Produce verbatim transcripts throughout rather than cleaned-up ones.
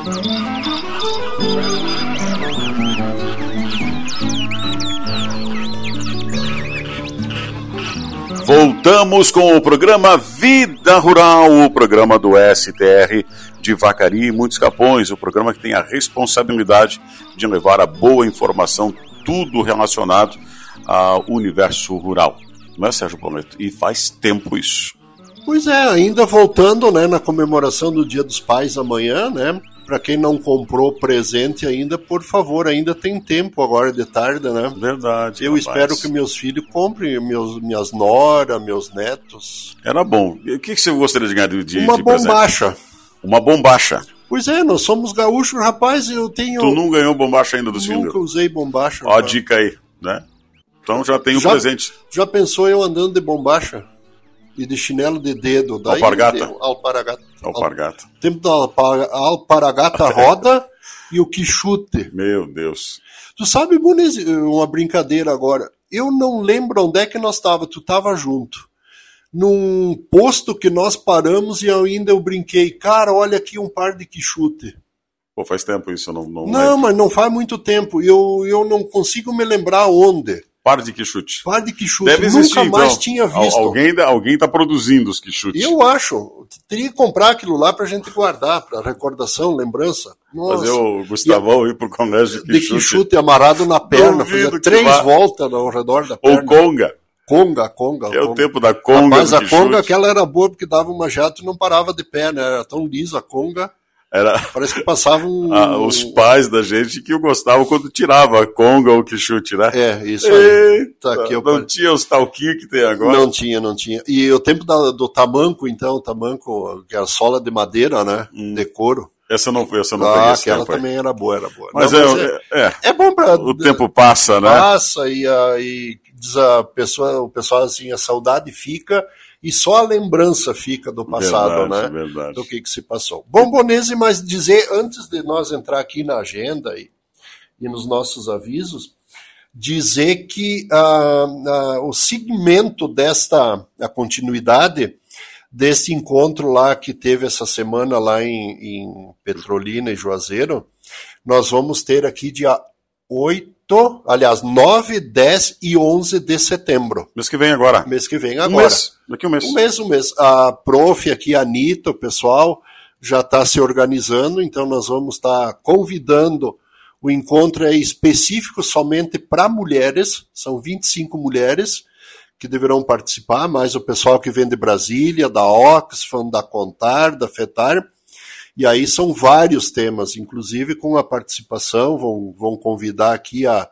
Voltamos com o programa Vida Rural, o programa do S T R de Vacaria e Muitos Capões, o programa que tem a responsabilidade de levar a boa informação, tudo relacionado ao universo rural. Não é, Sérgio Palmetto? E faz tempo isso. Pois é, ainda voltando, né, na comemoração do Dia dos Pais amanhã, né? Para quem não comprou presente ainda, por favor, ainda tem tempo agora de tarde, né? Verdade. Eu rapaz. espero que meus filhos comprem, meus, minhas noras, meus netos. Era bom. E o que você gostaria de ganhar de, de Uma de bombacha. Presente? Uma bombacha. Pois é, nós somos gaúchos, rapaz, eu tenho... Tu não ganhou bombacha ainda dos filhos? Nunca usei bombacha. Ó a dica aí, né? Então já tem o já, presente. Já pensou eu andando de bombacha? E de chinelo de dedo. Daí alpargata. Deu, alpargata. Alpargata. O tempo da alpar, alpargata roda e o quichute. Meu Deus. Tu sabe, Muniz, uma brincadeira agora. Eu não lembro onde é que nós tava. Tu tava junto. Num posto que nós paramos e ainda eu brinquei. Cara, olha aqui um par de quichute. Pô, faz tempo isso, eu não... Não, não lembro. Mas não faz muito tempo. Eu, eu não consigo me lembrar onde. Par de quichute. Par de quichute. Deve existir, Nunca mais então. tinha visto. Alguém, alguém tá produzindo os quichutes. Eu acho. Teria que comprar aquilo lá pra gente guardar, pra recordação, lembrança. Nossa. Fazer o Gustavão ir pro colégio de quichute. De quichute amarrado na perna. Fazer três vá. voltas ao redor da perna. Ou conga. Conga, conga. Que é conga. o tempo da conga. Mas a quichute. Conga, aquela era boa porque dava uma jato e não parava de pé, né? Era tão lisa a conga. Era... Parece que passavam... Ah, os pais da gente que gostavam quando tirava a conga ou o quichute, né? É, isso aí. Eita, que eu... Não tinha os talquinhos que tem agora? Não tinha, não tinha. E o tempo da, do tamanco, então, tamanco, que era sola de madeira, né? Hum. De couro. Essa não foi, essa não ah, foi. Aquela tempo, também era boa, era boa. Mas, não, é, mas é, é, é bom pra... O tempo passa, né? Passa e, e diz a pessoa, o pessoal assim, a saudade fica... E só a lembrança fica do passado, verdade, né? Verdade. Do que, que se passou. Bom, Bonese, mas dizer, antes de nós entrar aqui na agenda e, e nos nossos avisos, dizer que ah, ah, o segmento desta, a continuidade desse encontro lá que teve essa semana lá em, em Petrolina e Juazeiro, nós vamos ter aqui dia oito, aliás, nove, dez e onze de setembro. Mês que vem agora. Mês que vem agora. Um mês. Daqui um mês. Um mês, um mês. A prof aqui, a Anitta, o pessoal, já está se organizando, então nós vamos estar tá convidando, o encontro é específico somente para mulheres, são vinte e cinco mulheres que deverão participar, mais o pessoal que vem de Brasília, da Oxfam, da Contar, da FETAR. E aí são vários temas, inclusive com a participação, vão, vão convidar aqui a,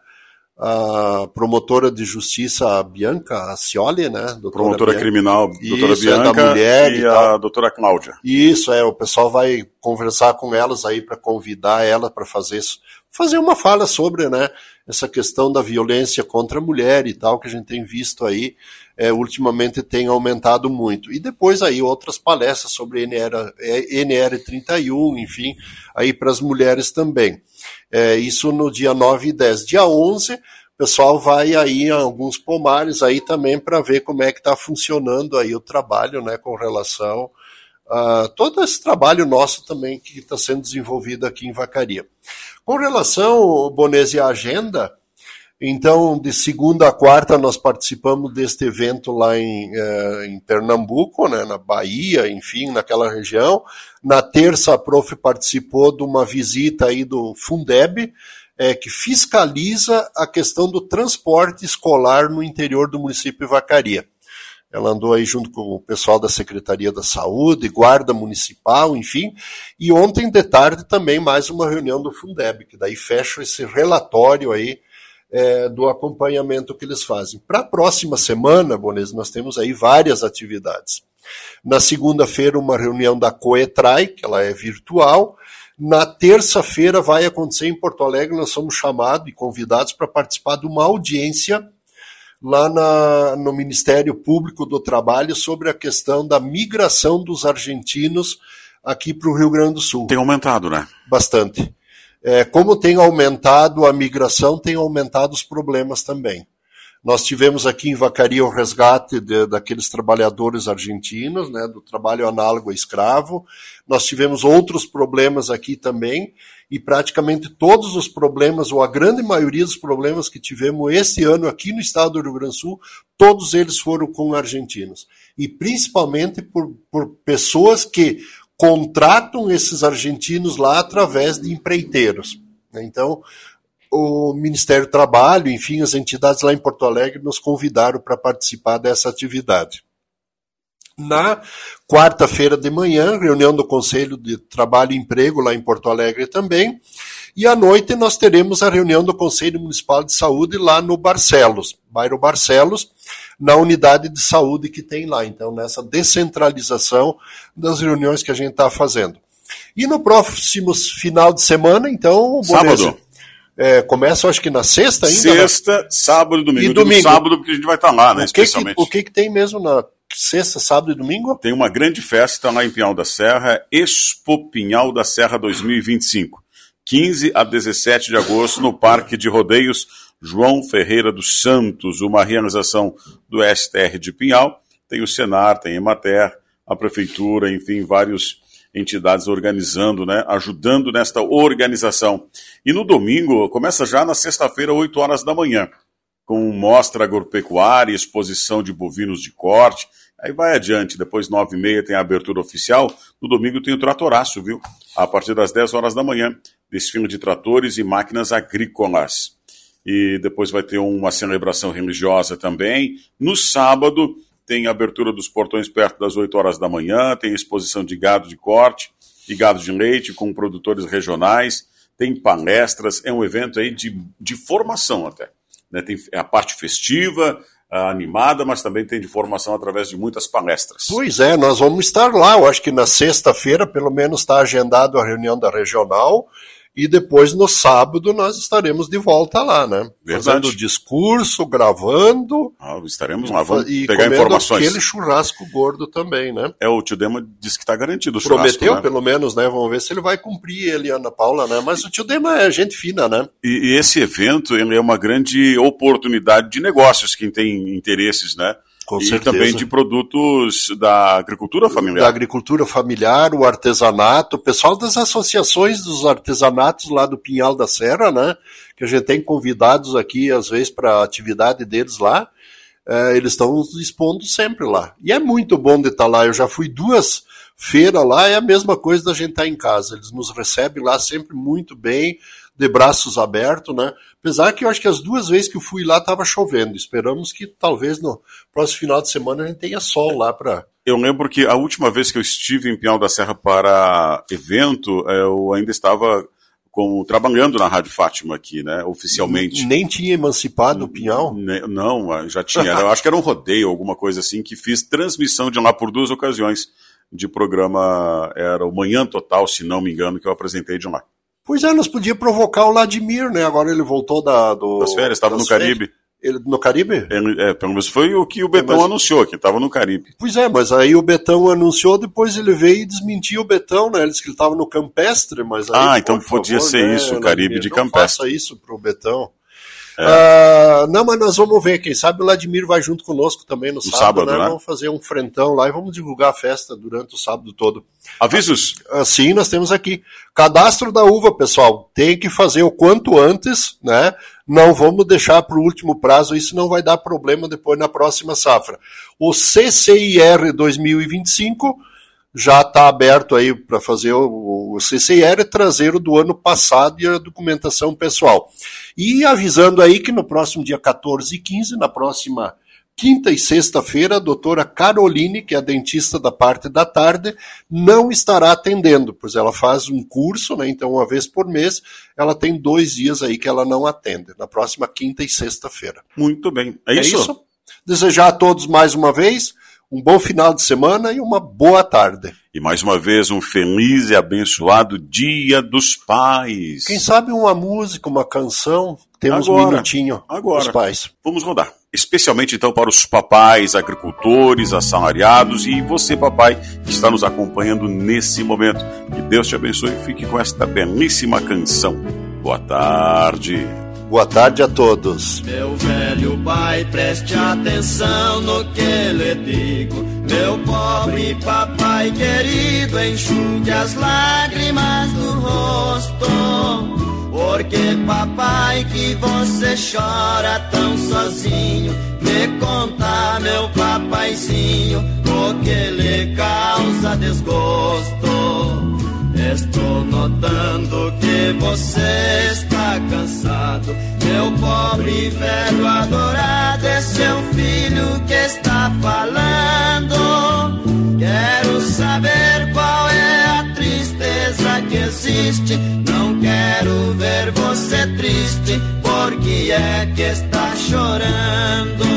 a promotora de justiça, a Bianca Acioli, né? Doutora promotora Bianca. criminal, doutora Isso, Bianca, é da mulher e, e a tal. doutora Cláudia. Isso, é, o pessoal vai conversar com elas aí para convidar ela para fazer isso, fazer uma fala sobre, né, essa questão da violência contra a mulher e tal, que a gente tem visto aí, é, ultimamente tem aumentado muito. E depois aí outras palestras sobre N R trinta e um, enfim, aí para as mulheres também. É, isso no dia nove e dez. Dia onze, o pessoal vai aí em alguns pomares aí também para ver como é que está funcionando aí o trabalho, né, com relação a todo esse trabalho nosso também que está sendo desenvolvido aqui em Vacaria. Com relação, Bonese, à agenda, então, de segunda a quarta, nós participamos deste evento lá em, eh, em Pernambuco, né, na Bahia, enfim, naquela região. Na terça, a prof participou de uma visita aí do Fundeb, eh, que fiscaliza a questão do transporte escolar no interior do município de Vacaria. Ela andou aí junto com o pessoal da Secretaria da Saúde, Guarda Municipal, enfim. E ontem de tarde também mais uma reunião do Fundeb, que daí fecha esse relatório aí é, do acompanhamento que eles fazem. Para a próxima semana, Bonese, nós temos aí várias atividades. Na segunda-feira, uma reunião da Coetrai, que ela é virtual. Na terça-feira vai acontecer em Porto Alegre, nós somos chamados e convidados para participar de uma audiência lá na, no Ministério Público do Trabalho sobre a questão da migração dos argentinos aqui para o Rio Grande do Sul. Tem aumentado, né? Bastante. É, como tem aumentado a migração, tem aumentado os problemas também. Nós tivemos aqui em Vacaria o resgate de, daqueles trabalhadores argentinos, né, do trabalho análogo a escravo. Nós tivemos outros problemas aqui também, e praticamente todos os problemas, ou a grande maioria dos problemas que tivemos esse ano aqui no estado do Rio Grande do Sul, todos eles foram com argentinos. E principalmente por, por pessoas que contratam esses argentinos lá através de empreiteiros. Então, o Ministério do Trabalho, enfim, as entidades lá em Porto Alegre nos convidaram para participar dessa atividade. Na quarta-feira de manhã, reunião do Conselho de Trabalho e Emprego lá em Porto Alegre também, e à noite nós teremos a reunião do Conselho Municipal de Saúde lá no Barcelos, bairro Barcelos, na unidade de saúde que tem lá. Então, nessa descentralização das reuniões que a gente está fazendo. E no próximo final de semana, então... Sábado. É, começa, acho que na sexta ainda? Sexta, né? Sábado e domingo. E domingo. Sábado, porque a gente vai estar lá, né, o que especialmente. Que, o que, que tem mesmo na sexta, sábado e domingo? Tem uma grande festa lá em Pinhal da Serra, Expo Pinhal da Serra dois mil e vinte e cinco. quinze a dezessete de agosto, no Parque de Rodeios João Ferreira dos Santos, uma realização do S T R de Pinhal. Tem o Senar, tem a Emater, a Prefeitura, enfim, vários... entidades organizando, né, ajudando nesta organização. E no domingo, começa já na sexta-feira, oito horas da manhã, com mostra agropecuária, exposição de bovinos de corte, aí vai adiante, depois nove e meia tem a abertura oficial, no domingo tem o tratoraço, viu? A partir das dez horas da manhã, desfile de tratores e máquinas agrícolas. E depois vai ter uma celebração religiosa também. No sábado, tem a abertura dos portões perto das oito horas da manhã, tem exposição de gado de corte e gado de leite com produtores regionais, tem palestras, é um evento aí de, de formação até. Né? Tem a parte festiva, a animada, mas também tem de formação através de muitas palestras. Pois é, nós vamos estar lá, eu acho que na sexta-feira pelo menos está agendado a reunião da regional, e depois, no sábado, nós estaremos de volta lá, né? Verdade. Fazendo discurso, gravando. Ah, estaremos lá, vamos e pegar informações. Aquele churrasco gordo também, né? É, o tio Dema disse que está garantido o Prometeu, churrasco, né? Pelo menos, né? Vamos ver se ele vai cumprir, ele e a Ana Paula, né? Mas o tio Dema é gente fina, né? E, e esse evento, ele é uma grande oportunidade de negócios, quem tem interesses, né? Com e certeza. também de produtos da agricultura familiar. Da agricultura familiar, o artesanato, o pessoal das associações dos artesanatos lá do Pinhal da Serra, né? Que a gente tem convidados aqui, às vezes, para a atividade deles lá. É, eles estão expondo sempre lá. E é muito bom de estar lá. Eu já fui duas feiras lá, é a mesma coisa da gente estar em casa. Eles nos recebem lá sempre muito bem, de braços abertos, né? Apesar que eu acho que as duas vezes que eu fui lá estava chovendo. Esperamos que talvez no próximo final de semana a gente tenha sol lá para... Eu lembro que a última vez que eu estive em Pinhal da Serra para evento, eu ainda estava com, trabalhando na Rádio Fátima aqui, né, oficialmente. Nem tinha emancipado o Pinhal? Não, já tinha. Eu acho que era um rodeio, alguma coisa assim, que fiz transmissão de lá por duas ocasiões de programa, era o Manhã Total, se não me engano, que eu apresentei de lá. Pois é, nós podíamos provocar o Vladimir, né? Agora ele voltou da, do, das férias, estava no Caribe. Ele, no Caribe? Ele, é, pelo menos foi o que o Betão é, mas... anunciou, que estava no Caribe. Pois é, mas aí o Betão anunciou, depois ele veio e desmentiu o Betão, né? Ele disse que ele estava no Campestre, mas aí... Ah, então podia favor, ser né, isso, o Caribe de Campestre. Não faça isso pro Betão. É. Ah, não, mas nós vamos ver, quem sabe o Vladimir vai junto conosco também no, no sábado, sábado né? né? Vamos fazer um frentão lá e vamos divulgar a festa durante o sábado todo. Avisos? Sim, nós temos aqui. Cadastro da uva, pessoal, tem que fazer o quanto antes, né? Não vamos deixar para o último prazo, isso não vai dar problema depois na próxima safra. O C C I R dois mil e vinte e cinco já está aberto aí para fazer o, o C C I R traseiro do ano passado e a documentação pessoal. E avisando aí que no próximo dia quatorze e quinze, na próxima quinta e sexta-feira, a doutora Caroline, que é a dentista da parte da tarde, não estará atendendo, pois ela faz um curso, né? Então uma vez por mês, ela tem dois dias aí que ela não atende, na próxima quinta e sexta-feira. Muito bem. É, é isso? isso? Desejar a todos mais uma vez um bom final de semana e uma boa tarde. E mais uma vez um feliz e abençoado Dia dos Pais. Quem sabe uma música, uma canção, temos agora, um minutinho agora. dos pais. Vamos rodar. Especialmente então para os papais, agricultores, assalariados e você, papai, que está nos acompanhando nesse momento. Que Deus te abençoe e fique com esta belíssima canção. Boa tarde. Boa tarde a todos. Meu velho pai, preste atenção no que lhe digo. Meu pobre papai querido, enxugue as lágrimas do rosto. Porque papai, que você chora tão sozinho, me conta, meu papaizinho, o que lhe causa desgosto. Estou notando que você está cansado. Meu pobre velho adorado, é seu filho que está falando. Quero saber qual é a tristeza que existe. Não quero ver você triste. Por que é que está chorando?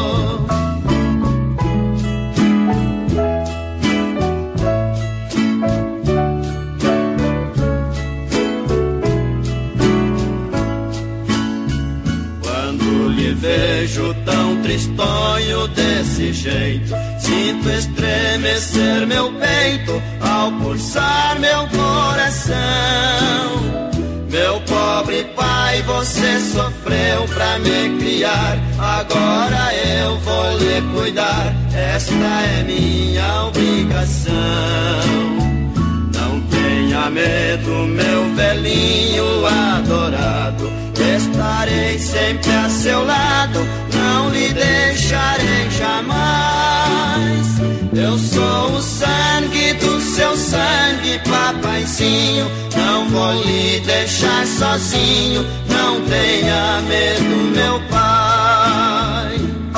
Vejo tão tristonho desse jeito, sinto estremecer meu peito ao pulsar meu coração. Meu pobre pai, você sofreu pra me criar, agora eu vou lhe cuidar, esta é minha obrigação. Não tenha medo, meu velhinho adorado, estarei sempre a seu lado, não lhe deixarei jamais. Eu sou o sangue do seu sangue, papaizinho, não vou lhe deixar sozinho, não tenha medo, meu pai.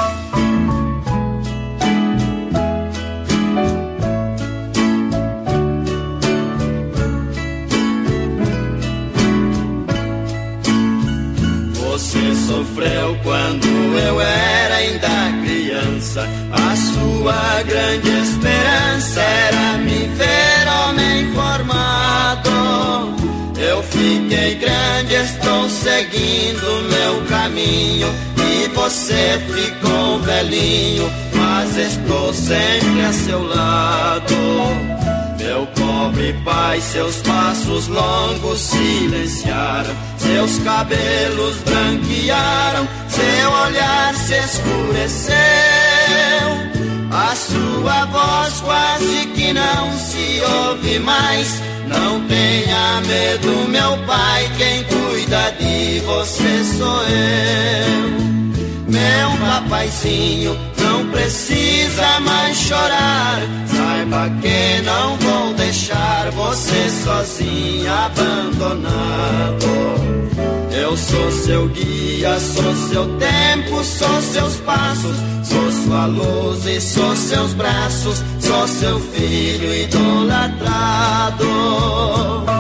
Você sofreu quando eu era ainda criança. A sua grande esperança era me ver homem formado. Eu fiquei grande, estou seguindo meu caminho, e você ficou velhinho, mas estou sempre a seu lado. Meu pobre pai, seus passos longos silenciaram, seus cabelos branquearam, seu olhar se escureceu. A sua voz quase que não se ouve mais. Não tenha medo, meu pai, quem cuida de você sou eu. Meu papaizinho, não precisa mais chorar, saiba que não vou deixar você sozinho, abandonado. Eu sou seu guia, sou seu tempo, sou seus passos, sou sua luz e sou seus braços, sou seu filho idolatrado.